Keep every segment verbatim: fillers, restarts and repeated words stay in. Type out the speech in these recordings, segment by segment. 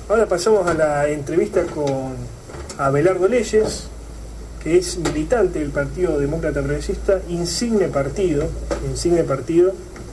Ahora pasamos a la entrevista con Abelardo Leyes, que es militante del Partido Demócrata Progresista, insigne partido, insigne partido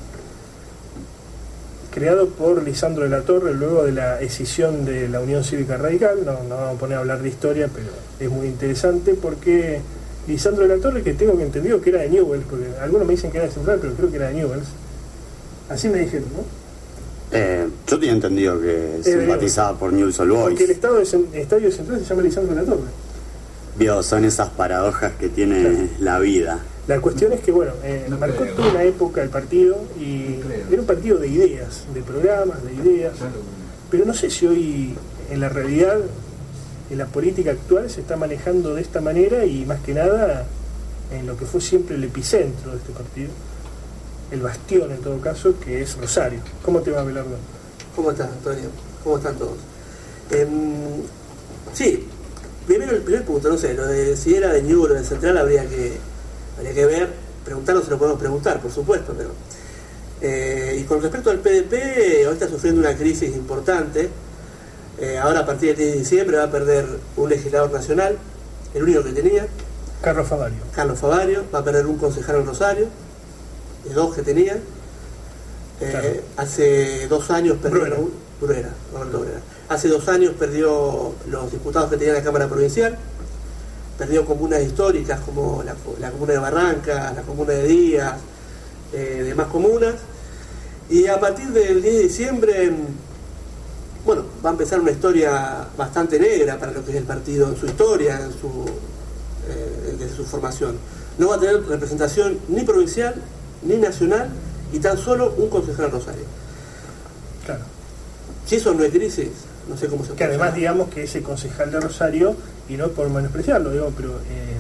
creado por Lisandro de la Torre luego de la escisión de la Unión Cívica Radical. No, no vamos a poner a hablar de historia, pero es muy interesante porque Lisandro de la Torre, que tengo que entendido que era de Newell's, porque algunos me dicen que era de Central, pero creo que era de Newell's. Así me dijeron, ¿no? Eh, yo tenía entendido que eh, simpatizaba por Newell's Old Boys. Porque el estado de, el estadio central se llama Lisandro de la Torre. Vio, son esas paradojas que tiene claro. la vida. La cuestión es que, bueno, eh, no marcó toda una época el partido y era un partido de ideas, de programas, de ideas, pero no sé si hoy en la realidad, en la política actual, se está manejando de esta manera y más que nada en lo que fue siempre el epicentro de este partido, el bastión en todo caso, que es Rosario. ¿Cómo te va, Abelardo? ¿Cómo estás, Antonio? ¿Cómo están todos? Eh, sí, primero el primer punto, no sé, lo de si era de Newell's o de Central habría que, habría que ver, preguntarlo se lo podemos preguntar, por supuesto, pero... Eh, y con respecto al P D P, hoy está sufriendo una crisis importante. Eh, ahora a partir del diez de diciembre va a perder un legislador nacional, el único que tenía. Carlos Favario. Carlos Favario, va a perder un concejal en Rosario, de dos que tenía. Eh, claro. Hace dos años perdió Bruera. Bruera, Roberto Bruera. Hace dos años perdió los diputados que tenía la Cámara Provincial, perdió comunas históricas como la, la comuna de Barranca, la comuna de Díaz, eh, demás comunas, y a partir del diez de diciembre, bueno, va a empezar una historia bastante negra para lo que es el partido en su historia, en su, eh, desde su formación. No va a tener representación ni provincial ni nacional y tan solo un concejal en Rosario. Claro. Si eso no es crisis, no sé cómo se puede. Que además, digamos que ese concejal de Rosario, y no por menospreciarlo, digo, pero eh,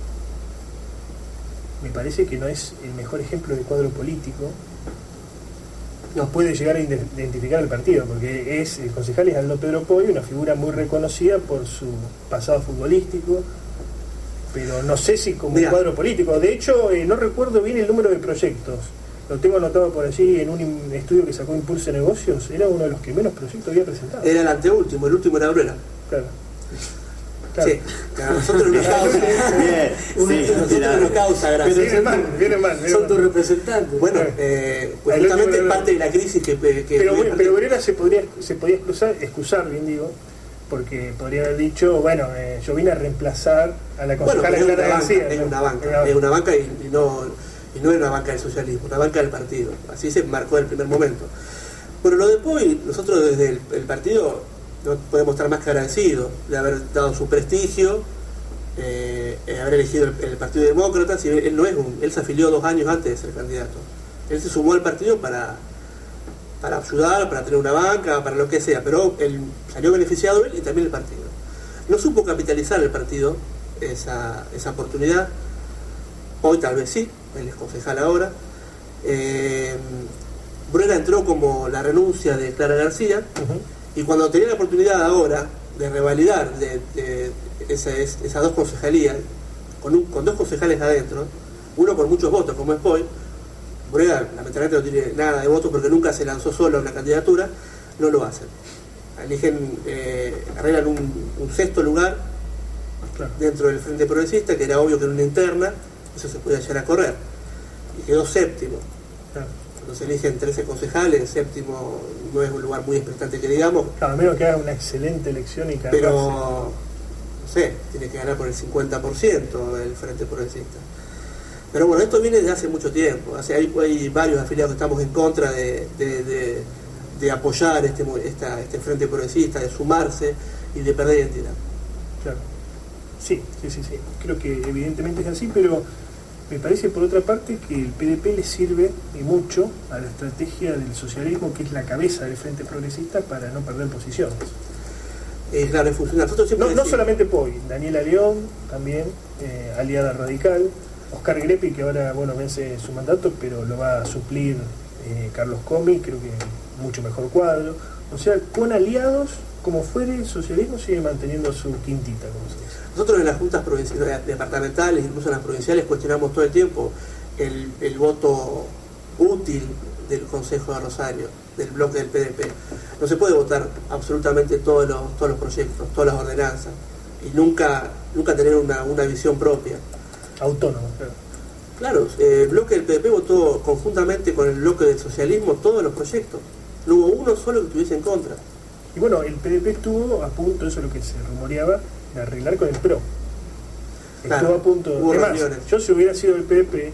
me parece que no es el mejor ejemplo de cuadro político. No puede llegar a identificar el partido, porque es el concejal es Aldo Pedro Poy, una figura muy reconocida por su pasado futbolístico, pero no sé si como un cuadro político. De hecho, eh, no recuerdo bien el número de proyectos. Lo tengo anotado por allí en un estudio que sacó Impulso de Negocios. Era uno de los que menos proyectos había presentado. Era el anteúltimo, el último era Bruera. Claro. Claro. Sí, a nosotros nos causa. Bien, sí, nosotros nos causa gracia. Viene mal, viene mal. Viene Son mal. tus representantes. Bueno, eh, pues justamente es parte de la crisis que. que pero bueno, pero Bruera se podría, se podía excusar, excusar, bien digo, porque podría haber dicho, bueno, eh, yo vine a reemplazar a la concejala bueno, Clara García. Es una banca, es una banca y, y no. Y no era una banca del socialismo, una banca del partido. Así se marcó en el primer momento. Bueno, lo de Poy, nosotros desde el, el partido no podemos estar más que agradecidos de haber dado su prestigio, eh, haber elegido el, el Partido Demócrata. Si él no es un, él se afilió dos años antes de ser candidato. Él se sumó al partido para, para ayudar, para tener una banca, para lo que sea, pero él salió beneficiado él y también el partido. No supo capitalizar el partido esa, esa oportunidad. Hoy tal vez sí, él es concejal ahora. Eh, Bruera entró como la renuncia de Clara García, uh-huh. Y cuando tenía la oportunidad ahora de revalidar de, de esa, esas dos concejalías, con, un, con dos concejales adentro, uno con muchos votos como es Poy, Bruera lamentablemente no tiene nada de votos porque nunca se lanzó solo a una candidatura, no lo hacen. Eligen, eh, arreglan un, un sexto lugar claro. Dentro del Frente Progresista, que era obvio que era una interna, eso se podía llegar a correr, y quedó séptimo. Claro. Cuando se eligen trece concejales, séptimo no es un lugar muy expectante que digamos. Claro, a menos que haga una excelente elección y que pero, no sé, tiene que ganar por el cincuenta por ciento el Frente Progresista. Pero bueno, esto viene de hace mucho tiempo. Hace, hay, hay varios afiliados que estamos en contra de, de, de, de apoyar este, esta, este Frente Progresista, de sumarse y de perder identidad. Claro. Sí, sí, sí, sí. Creo que evidentemente es así, pero me parece por otra parte que el P D P le sirve y mucho a la estrategia del socialismo, que es la cabeza del Frente Progresista, para no perder posiciones. Eh, claro, es funcional. Nosotros no, no solamente Poy, Daniela León también, eh, aliada radical, Oscar Grepi, que ahora bueno vence su mandato, pero lo va a suplir eh, Carlos Comi, creo que mucho mejor cuadro. O sea, con aliados, como fuere, el socialismo sigue manteniendo su quintita, como se dice. Nosotros en las juntas provinciales, departamentales, incluso en las provinciales, cuestionamos todo el tiempo el, el voto útil del Consejo de Rosario, del bloque del P D P. No se puede votar absolutamente todos los, todos los proyectos, todas las ordenanzas, y nunca, nunca tener una, una visión propia. Autónomo, claro. Claro, eh, el bloque del P D P votó conjuntamente con el bloque del socialismo todos los proyectos. No hubo uno solo que estuviese en contra. Y bueno, el P D P estuvo a punto, eso es lo que se rumoreaba, de arreglar con el P R O. Estuvo Claro, a punto. hubo Además, reuniones. yo si hubiera sido el P D P,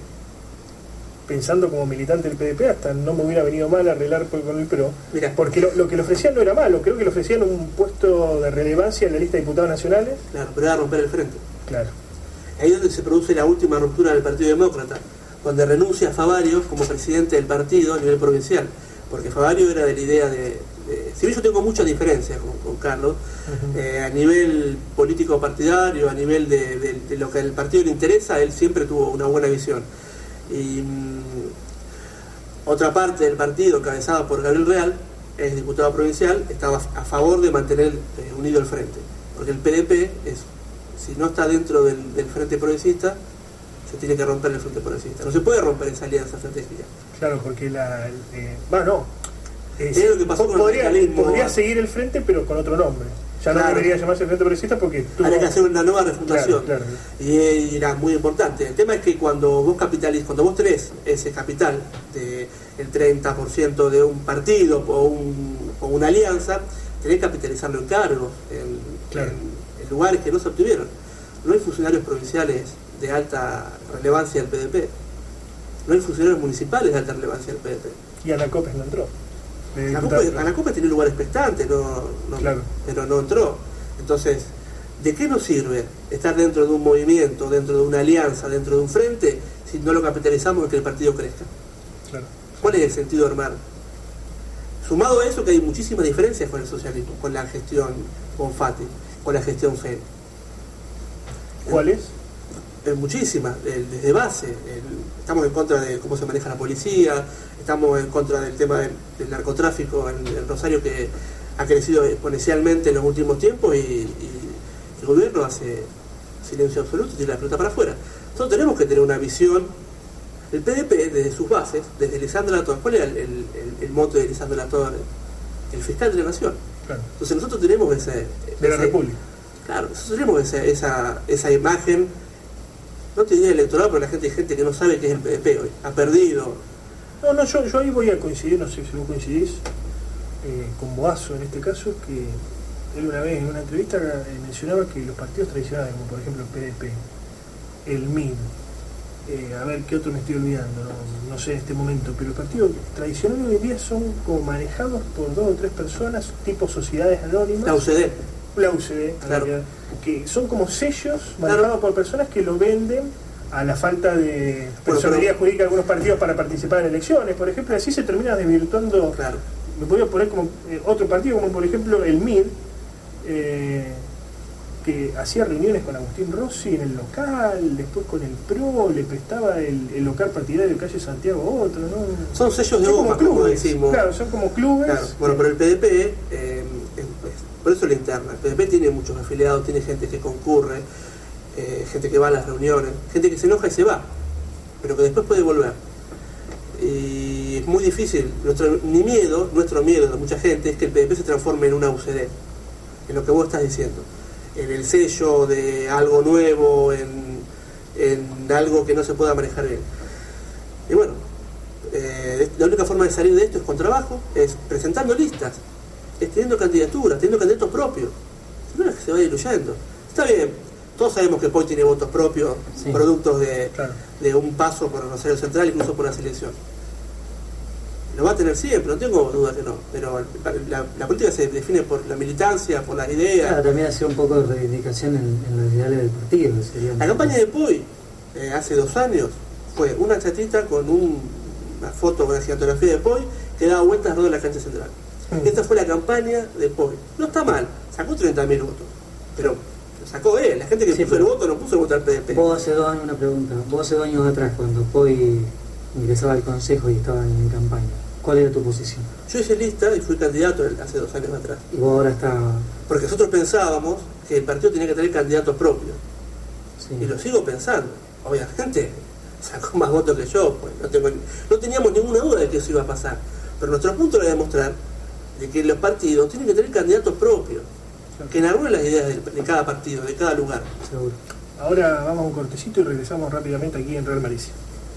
pensando como militante del P D P, hasta no me hubiera venido mal arreglar por- con el P R O, Mirá. porque lo, lo que le ofrecían no era malo, creo que le ofrecían un puesto de relevancia en la lista de diputados nacionales. Claro, pero era romper el frente. Claro. Ahí es donde se produce la última ruptura del Partido Demócrata, donde renuncia Favario como presidente del partido a nivel provincial, porque Favario era de la idea de... de si bien yo tengo muchas diferencias con, con Carlos, Uh-huh. eh, a nivel político partidario, a nivel de, de- de lo que al partido le interesa, él siempre tuvo una buena visión. Y mm, otra parte del partido, encabezada por Gabriel Real, es diputado provincial, estaba a favor de mantener eh, unido el frente, porque el P D P es, si no está dentro del, del frente progresista, se tiene que romper el frente progresista. No se puede romper esa alianza frentista. Claro, porque la... Eh, va, no. Eh, Es lo que pasó con el podría, radicalismo. podría seguir el frente, pero con otro nombre. Ya no Claro. debería llamarse Frente Progresista porque tuvo... Habría que hacer una nueva refundación. Claro, claro. Y, y era muy importante. El tema es que cuando vos capitaliz, cuando vos tenés ese capital de el treinta por ciento de un partido o, un, o una alianza, tenés que capitalizarlo en cargos, en, Claro. en- en lugares que no se obtuvieron. No hay funcionarios provinciales de alta relevancia del P D P. No hay funcionarios municipales de alta relevancia del P D P. Y Ana Copes no entró. De La diputado. Copa, la Copa tiene un lugar expectante, no, no- Claro. pero no entró. Entonces, ¿de qué nos sirve estar dentro de un movimiento, dentro de una alianza, dentro de un frente, si no lo capitalizamos en que el partido crezca? Claro. ¿Cuál es el sentido de armar? Sumado a eso que hay muchísimas diferencias con el socialismo, con la gestión Bonfatti, con la gestión F E D. ¿Cuál es? Eh, muchísimas, el- desde base. el- estamos en contra de cómo se maneja la policía, estamos en contra del tema del, del narcotráfico en, en Rosario, que ha crecido exponencialmente en los últimos tiempos, y, y el gobierno hace silencio absoluto, tira la pelota para afuera. Nosotros tenemos que tener una visión. El P D P, desde sus bases, desde Lisandro Latorre, ¿cuál era el, el, el- el mote de Lisandro Latorre? El fiscal de la nación. Claro. Entonces nosotros tenemos ese... De la ese- República. Claro, nosotros tenemos esa, esa, esa imagen, no te diría electoral, pero la gente hay gente que no sabe qué es el P D P hoy, ha perdido. No, no, yo, yo ahí voy a coincidir, no sé si vos coincidís, eh, con Boazo en este caso, que él una vez en una entrevista eh, mencionaba que los partidos tradicionales, como por ejemplo el P D P, el M I D, eh, a ver qué otro me estoy olvidando, no, no sé en este momento, pero los partidos tradicionales hoy en día son como manejados por dos o tres personas, tipo sociedades anónimas. La U C D. La U C D, en Claro. realidad, que son como sellos Claro. manejados por personas que lo venden a la falta de Bueno, personalidad pero- jurídica de algunos partidos para participar en elecciones, por ejemplo, así se termina desvirtuando. Claro. Me podría poner como eh, otro partido, como por ejemplo el M I D, eh, que hacía reuniones con Agustín Rossi en el local, después con el P R O, le prestaba el, el local partidario de calle Santiago a otro, ¿no? Son sellos de Son goma, como como clubes, decimos. claro, son como clubes. Claro. Bueno, pero el P D P, eh, es- es- por eso la interna, el P D P tiene muchos afiliados, tiene gente que concurre, eh, gente que va a las reuniones, gente que se enoja y se va, pero que después puede volver. Y es muy difícil, nuestro, mi miedo, nuestro miedo de mucha gente es que el P D P se transforme en una U C D, en lo que vos estás diciendo, en el sello de algo nuevo, en, en algo que no se pueda manejar bien. Y bueno, eh, la única forma de salir de esto es con trabajo, es presentando listas, es teniendo candidaturas, teniendo candidatos propios. Si no, es que se va diluyendo. Está bien, todos sabemos que Poi tiene votos propios, Sí. productos de, Claro. de un paso por Rosario Central, incluso por una selección. Lo va a tener siempre, no tengo duda que no, pero la, la política se define por la militancia, por las ideas. Claro, también hacer un poco de reivindicación en, en los ideales del partido. Sería un La poco- campaña de Poi, eh, hace dos años, fue una chatita con un- una foto con la gigantografía de Poi que daba vueltas alrededor de la cancha central. Mm. Esta fue la campaña de Poi. No está mal, sacó treinta mil votos, pero lo sacó él. La gente que Sí, puso el pero- voto no puso el voto al P D P. Vos hace dos años, una pregunta, vos hace dos años atrás, cuando Poi ingresaba al consejo y estaba en campaña, ¿cuál era tu posición? Yo hice lista y fui candidato hace dos años atrás. Y vos ahora estás... Porque nosotros pensábamos que el partido tenía que tener candidatos propios. Sí. Y lo sigo pensando. Obviamente, sacó más votos que yo, pues no, tengo, no teníamos ninguna duda de que eso iba a pasar. Pero nuestro punto era demostrar de que los partidos tienen que tener candidatos propios, que enarbolen las ideas de, de cada partido, de cada lugar. Seguro. Ahora vamos a un cortecito y regresamos rápidamente aquí en Real Malicia.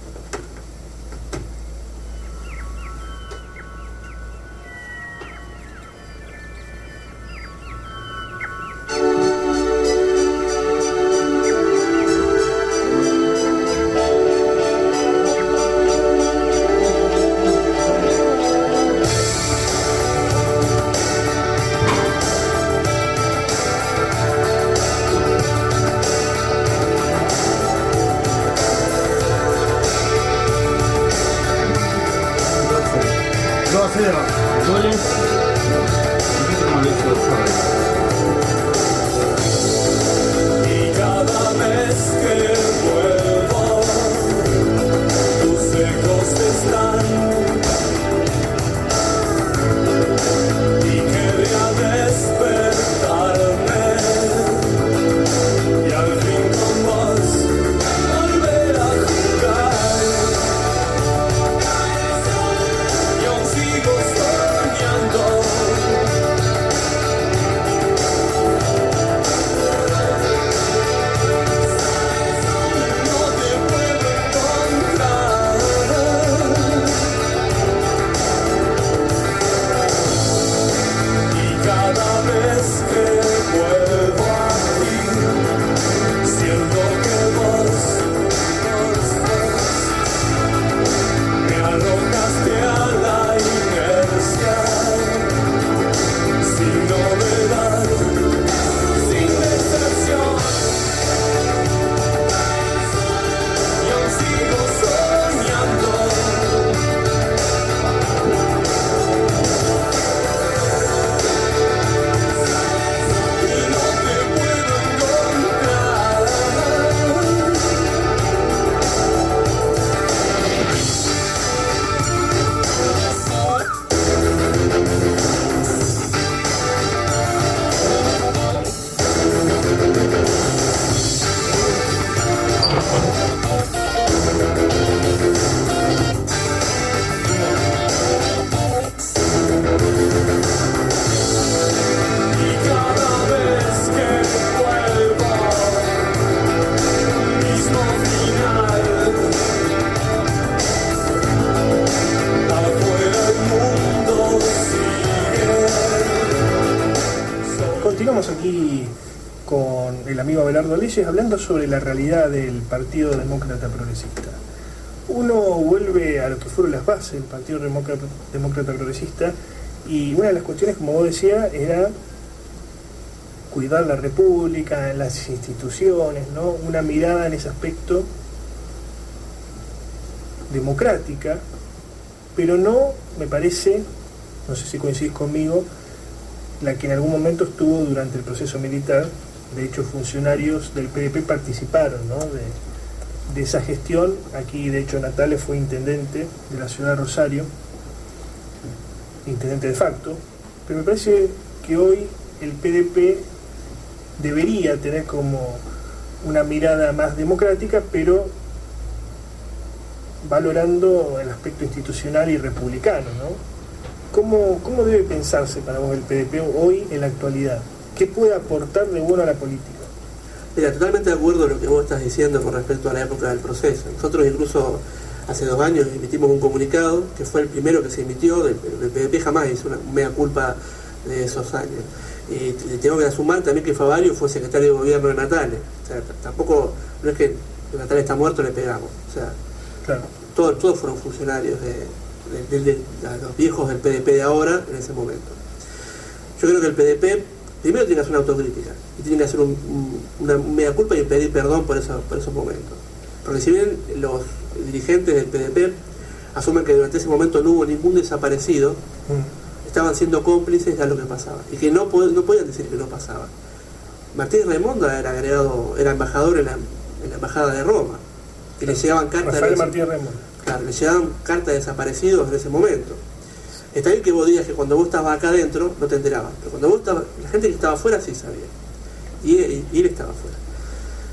Aquí con el amigo Abelardo Leyes hablando sobre la realidad del Partido Demócrata Progresista. Uno vuelve a lo que fueron las bases del Partido Demócrata, Demócrata Progresista, y una de las cuestiones, como vos decías, era cuidar la república, las instituciones, ¿no? Una mirada en ese aspecto democrática, pero no, me parece, no sé si coincidís conmigo, la que en algún momento estuvo durante el proceso militar. De hecho, funcionarios del P D P participaron, ¿no? de, de esa gestión. Aquí, de hecho, Natales fue intendente de la ciudad de Rosario, intendente de facto, pero me parece que hoy el P D P debería tener como una mirada más democrática, pero valorando el aspecto institucional y republicano, ¿no? ¿Cómo, ¿Cómo debe pensarse para vos el P D P hoy en la actualidad? ¿Qué puede aportar de bueno a la política? Mira, totalmente de acuerdo con lo que vos estás diciendo con respecto a la época del proceso. Nosotros incluso hace dos años emitimos un comunicado, que fue el primero que se emitió, el P D P jamás hizo una mea culpa de esos años. Y tengo que sumar también que Favario fue secretario de gobierno de Natales. O sea, tampoco, no es que Natales está muerto, le pegamos. O sea, claro. todos, todos fueron funcionarios de... De, de, de, de los viejos del P D P de ahora en ese momento. Yo creo que el P D P primero tiene que hacer una autocrítica y tiene que hacer un, un, una mea culpa y pedir perdón por, eso, por esos momentos, porque si bien los dirigentes del P D P asumen que durante ese momento no hubo ningún desaparecido, mm. estaban siendo cómplices de lo que pasaba y que no, no podían decir que no pasaba. Martín Raimonda era agregado, era embajador en la, en la embajada de Roma y le llegaban cartas Rafael de Martín Raimonda. Claro, le llegaban cartas de desaparecidos en ese momento. Está bien que vos digas que cuando vos estabas acá adentro no te enterabas, pero cuando vos estabas, la gente que estaba afuera sí sabía. Y él, y él estaba afuera.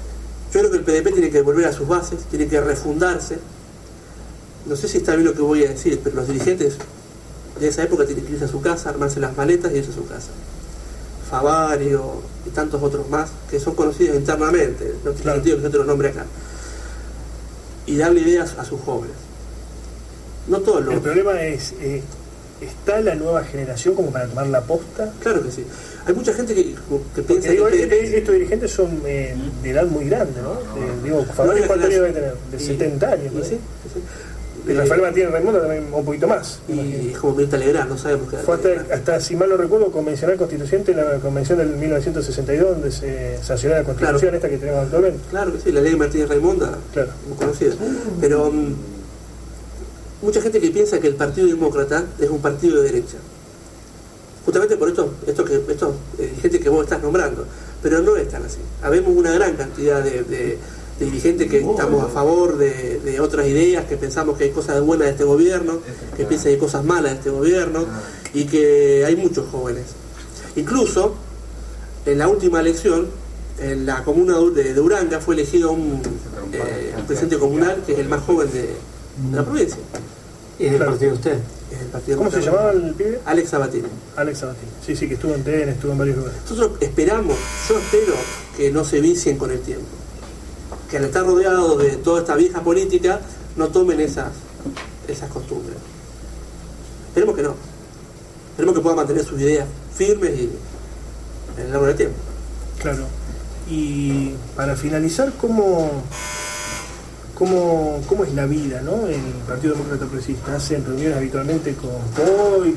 Yo creo que el P D P tiene que volver a sus bases, tiene que refundarse. No sé si está bien lo que voy a decir, pero los dirigentes de esa época tienen que irse a su casa, armarse las maletas y irse a su casa. Favario y tantos otros más que son conocidos internamente, no tiene Claro. sentido que yo te los nombre acá. Y darle ideas a sus jóvenes. No todos los... El problema es, eh, ¿está la nueva generación como para tomar la posta? Claro que sí. Hay mucha gente que, que Porque piensa digo, que el P D P... eh, estos dirigentes son eh, de edad muy grande, ¿no? Eh, digo, Favario, Una ¿cuántos años debe generación- tener? De y- setenta años, y ¿no? sí, sí, sí. Y Rafael Martínez Raimundo también un poquito más. me Y imagino. es como Mirta Legrand, no sabemos qué edad Fue tiene. hasta, hasta, si mal no recuerdo, convencional constituyente, la convención del mil novecientos sesenta y dos, donde se sancionó la constitución Claro. esta que tenemos actualmente. Claro que sí, la ley de Martínez Raimonda, Claro. muy conocida. Pero um, mucha gente que piensa que el Partido Demócrata es un partido de derecha. Justamente por esto, esto que esto, eh, gente que vos estás nombrando. Pero no es tan así. Habemos una gran cantidad de, de, de dirigentes que estamos a favor de, de otras ideas, que pensamos que hay cosas buenas de este gobierno, que piensan que hay cosas malas de este gobierno, y que hay muchos jóvenes. Incluso, en la última elección, en la comuna de, de Uranga fue elegido un, eh, un presidente comunal que es el más joven de, de la provincia. ¿Y es del Claro. partido de usted? Es el partido ¿Cómo se Demócrata. llamaba el pibe? Alex Sabatini. Alex Sabatini. Sí, sí, que estuvo en T N, estuvo en varios lugares. Nosotros esperamos, yo espero que no se vicien con el tiempo. Que al estar rodeados de toda esta vieja política, no tomen esas, esas costumbres. Esperemos que no. Esperemos que puedan mantener sus ideas firmes y en el largo del tiempo. Claro. Y para finalizar, ¿cómo, cómo, cómo es la vida, ¿no? El Partido Demócrata Progresista. ¿Hacen reuniones habitualmente con Poi?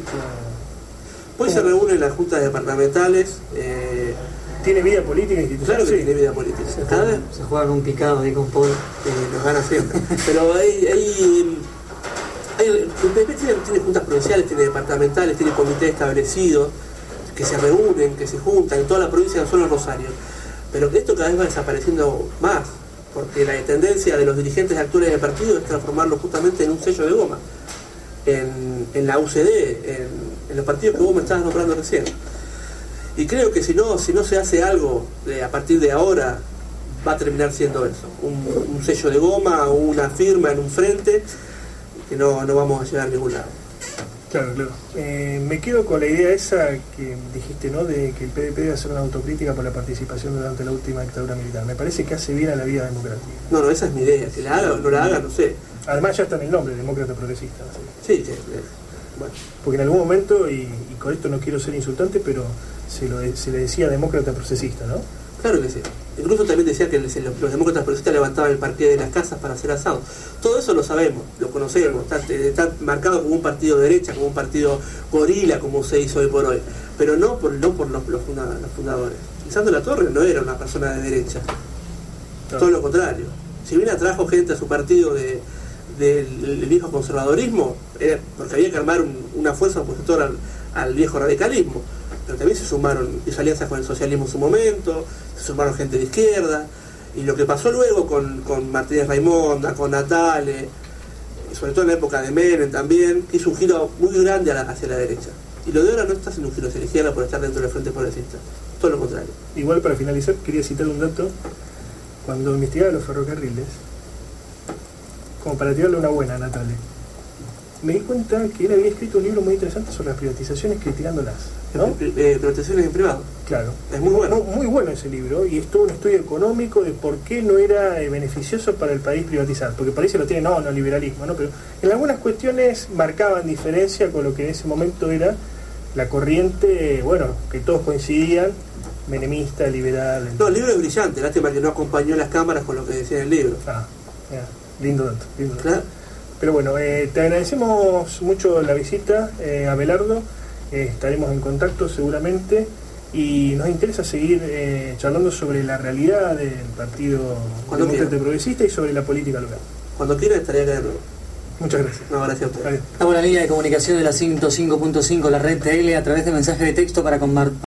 Con... Hoy se reúnen las juntas departamentales. Eh, ¿Tiene vida política institucional? claro que Sí. tiene vida política. Cada vez Ah. Se juega un picado ahí con Paul. eh, nos gana siempre. Pero hay, hay, hay- el P D P tiene, tiene juntas provinciales, tiene departamentales, tiene comités establecidos que se reúnen, que se juntan en toda la provincia, no solo en Rosario. Pero esto cada vez va desapareciendo más, porque la tendencia de los dirigentes actuales del partido es transformarlo justamente en un sello de goma. En, en la U C D, en, en los partidos que vos me estabas nombrando recién. Y creo que si no, si no se hace algo de, a partir de ahora, va a terminar siendo eso, un, un sello de goma o una firma en un frente que no, no vamos a llegar a ningún lado. Claro, claro. Eh, me quedo con la idea esa que dijiste, ¿no? De que el P D P debe hacer una autocrítica por la participación durante la última dictadura militar. Me parece que hace bien a la vida democrática. No, no, esa es mi idea, que la haga o no la haga, no sé. Además ya está en el nombre, demócrata progresista. ¿No? Sí, que, eh, bueno, Porque en algún momento, y, y con esto no quiero ser insultante, pero se, lo, de- se le decía demócrata procesista, ¿no? claro que sí. Incluso también decía que los, los demócratas progresistas levantaban el parqué de las casas para hacer asado. Todo eso lo sabemos, lo conocemos, está, está marcado como un partido de derecha, como un partido gorila, como se hizo hoy por hoy. Pero no por, no por los, los, funda- los fundadores. Lisandro Latorre no era una persona de derecha, No. todo lo contrario. Si bien atrajo gente a su partido de, del del viejo conservadorismo, era porque había que armar un- una fuerza opositora al, al viejo radicalismo. Pero también se sumaron, hizo alianzas con el socialismo en su momento, se sumaron gente de izquierda, y lo que pasó luego con, con Martínez Raimonda, con Natale, y sobre todo en la época de Menem también, hizo un giro muy grande a la- hacia la derecha. Y lo de ahora no está haciendo un giro hacia la izquierda por estar dentro del Frente Progresista, todo lo contrario. Igual para finalizar quería citar un dato. Cuando investigaba los ferrocarriles, como para tirarle una buena a Natale, me di cuenta que él había escrito un libro muy interesante sobre las privatizaciones criticándolas, ¿no? Eh, eh, privatizaciones en privado. Claro. Es muy bueno. Muy, muy bueno ese libro, y es todo un estudio económico de por qué no era eh, beneficioso para el país privatizar, porque parece que lo tiene, no, no liberalismo, ¿no? Pero en algunas cuestiones marcaban diferencia con lo que en ese momento era la corriente, bueno, que todos coincidían, menemista, liberal. No, el libro es brillante, lástima que no acompañó las cámaras con lo que decía en el libro. Ah, mira, lindo dato, lindo dato. Claro. Pero bueno, eh, te agradecemos mucho la visita, eh, Abelardo. Eh, estaremos en contacto seguramente, y nos interesa seguir eh, charlando sobre la realidad del Partido Cuando Demócrata quiera. Progresista y sobre la política local. Cuando quiera estaría acá de nuevo. Muchas gracias. No, gracias a ustedes. Adiós. Estamos en la línea de comunicación de la ciento cinco punto cinco, la red T L, a través de mensaje de texto para compartir.